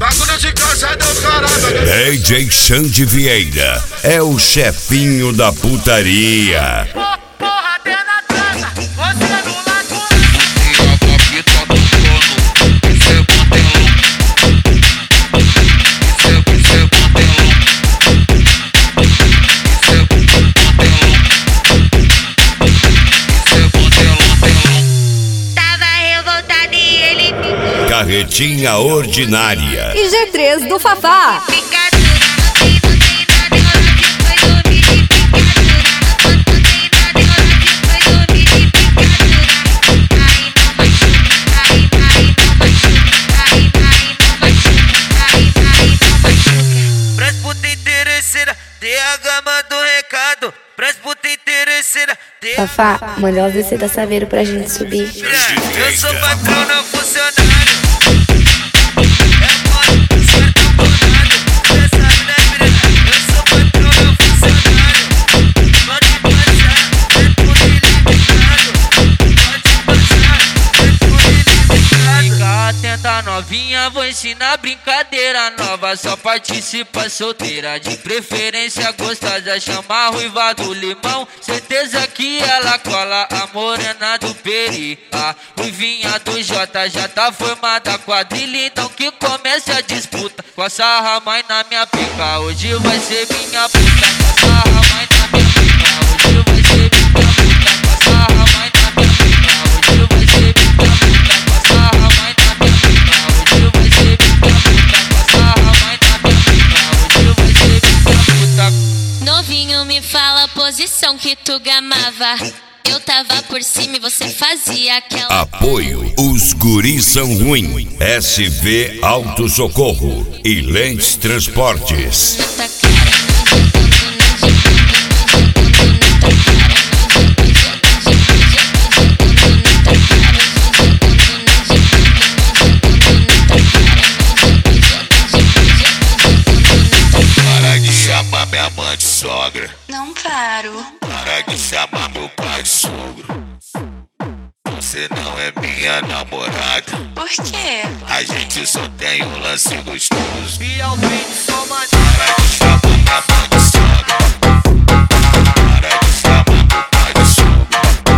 Bagulho de casa do caralho. DJ Xande Vieira é o chefinho da putaria. Porra, tem na casa, você no lago. Carretinha ordinária. E G3 do Fafá. Pras puta interesseira, TH mandou recado. Pras puta interesseira, Fafá, manda elas descer da Saveiro pra gente subir. eu sou patrão, não funcionário. Atenta novinha, vou ensinar brincadeira nova. Só participa solteira, de preferência gostosa. Chama a ruiva do limão, certeza que ela cola. A morena do peri, a ruivinha do Jota. Já tá formada a quadrilha, então que comece a disputa. Com a sarra mãe na minha pica, hoje vai ser minha puta. Com a sarra mãe na minha pica, hoje vai ser minha puta. Com a sarra mãe na minha pica, hoje vai ser minha puta. Com a sarra mãe na minha pica, hoje vai ser minha puta. Com a sarra mãe na minha pica, hoje vai ser minha puta. Novinho, me fala a posição que tu gamava. Eu tava por cima e você fazia aquela. Apoio, os guris são ruim. SV Auto Socorro e Lentes Transportes. Para de chamar minha mãe de sogra. Não paro. Para de chamar meu pai de sogro. Você não é minha namorada. Por quê? A gente só tem um lance gostoso. Realmente sou mais. Para de chamar minha mãe de sogra. Para de chamar meu pai de sogro.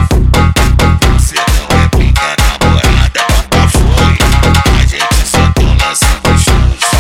Você não é minha namorada. Nunca foi. A gente só tem um lance gostoso.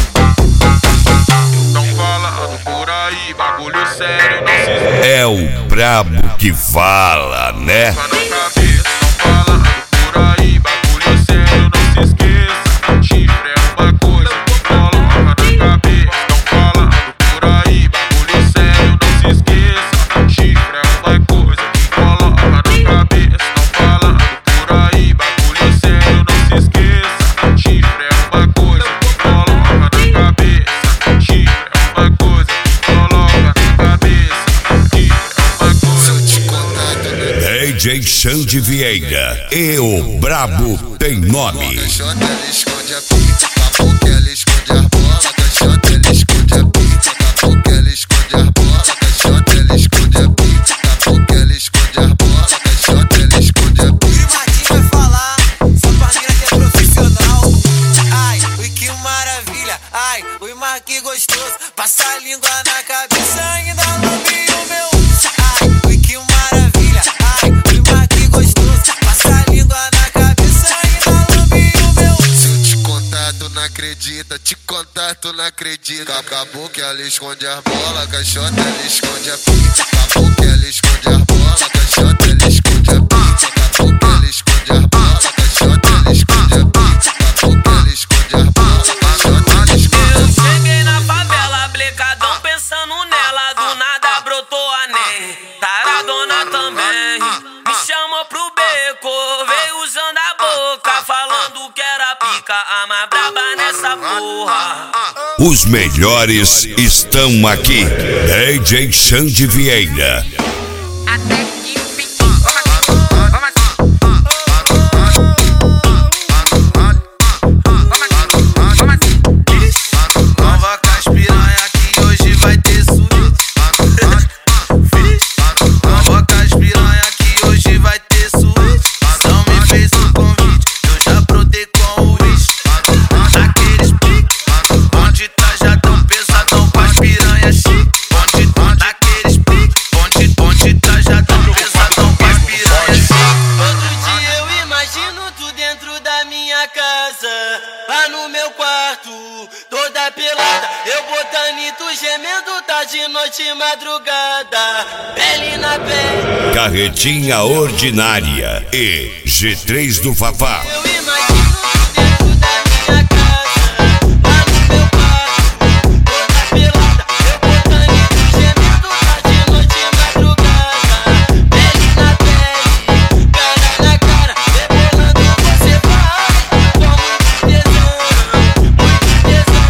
Não falando por aí, bagulho sério, não se É o brabo que fala, né? esqueça na cabeça. Não falando por aí, bagulho sério, não se esqueça. Chifre é uma coisa que coloca na cabeça. Não falando por aí, bagulho sério, não se esqueça. Chifre é uma coisa que coloca na cabeça. Não falando por aí, bagulho sério, não se esqueça. Chifre é uma coisa que coloca na cabeça. Chifre é uma coisa que coloca na cabeça. Chifre é uma coisa. Se eu te contar tudo. DJ Xande Vieira e o brabo tem nome. Caixota ela esconde a pizza, na boca ela esconde a bola. Caixota ela esconde a pizza, na boca ela esconde a bola. Caixota ela esconde a pizza, na boca ela esconde a bola. Caixota ela esconde a pizza. O Marquinhos vai falar, sua parceira que é profissional. Ai, ui que maravilha, ai, ui Marquinhos gostoso. Passa a língua na cabeça, ainda lambe o meu. Ai, ui que maravilha, ai, ui Marquinhos gostoso. Passa a língua na cabeça, ainda lambe o meu. Se eu te contar, tu não acredita. Te contar, tu não acredita. Acabou que ela esconde as bolas. Caixota ela esconde a pizza. Acabou que ela esconde as bolas. Caixota ela esconde a pizza. Acabou que ela esconde as bolas. Caixota ela esconde a pizza. Acabou que ela esconde as bolas. Caixota ela esconde a Eu pizza. cheguei na favela, blecadão pensando nela. Do nada brotou a Ney, taradona também. Me chamou pro beco, veio usando a boca, falando que era pica, a mais braba nessa porra. Os melhores estão aqui. DJ Xande Vieira. Até que enfim. Nova caspiranha que hoje vai ter suíte. Nova caspiranha que hoje vai ter suíte. Não me fez o convite, eu já brotei com o bicho. Aqueles pique, no meu quarto, toda pelada, eu botando e tu gemendo, tá de noite e madrugada, pele na pele. Carretinha Ordinária e G3 do Fafá. Eu imagino tu dentro da minha casa, lá no meu quarto, toda pelada, eu botando e tu gemendo, tá de noite e madrugada, pele na pele, cara na cara, rebolando você vai, com muito tesão, muito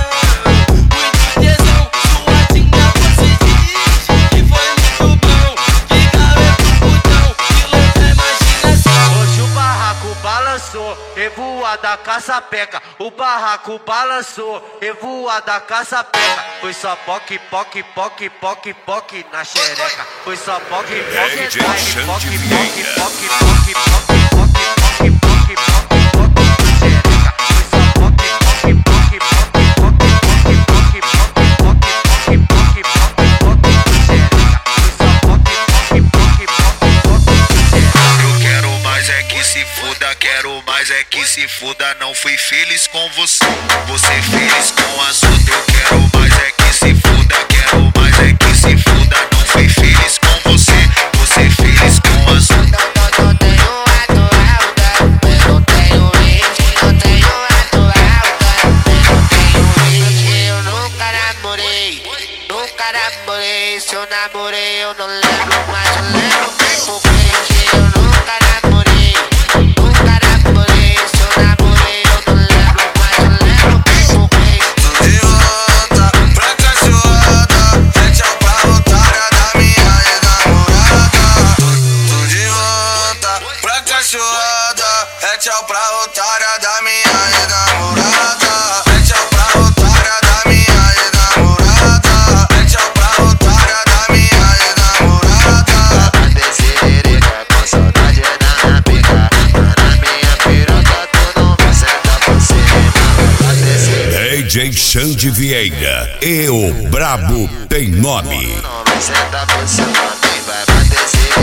tesão, suadinha você diz, que foi muito bom, que garoto putão, que louca imaginação. Hoje o barraco balançou, revoada caça-peca, o barraco balançou, revoada caça-peca, foi só poque, poque, poque, poque, poque na xereca, foi só poque, poque, poque, poque, poque, poque, poque, poque, poque, poque, poque, poque, poque na xereca, foi só poque, poque, poque, poque, poque, poque, poque, poque, poque, poque, poque, poque na xereca, foi só poque, poque, poque, poque, poque na xereca. Eu quero mais é que se foda, quero mais é que se foda. Não fui feliz com você, você feliz com as outras. Eu quero mais é que se foda, quero mais é que se foda. Não fui feliz com você, você feliz com as outras. Não tenho atual, eu não tenho ritmo, não tenho atual, eu não tenho ritmo. Eu nunca namorei, se eu namorei eu não lembro, mas eu lembro porque eu nunca namorei, se eu namorei eu não lembro, mas eu lembro porque. Tô de volta pra cachorrada, é tchau pra otária da minha ex-namorada. Tô de volta pra cachorrada, é tchau pra otária da minha ex-namorada. É tchau pra otária da minha ex-namorada. É tchau pra otária da minha ex-namorada. Descererica com saudade na minha pica, na minha piroca tu não vai sentar por cima. DJ Xande Vieira e o Brabo Tem Nome. Não vai sentar por cima, nem vai bater.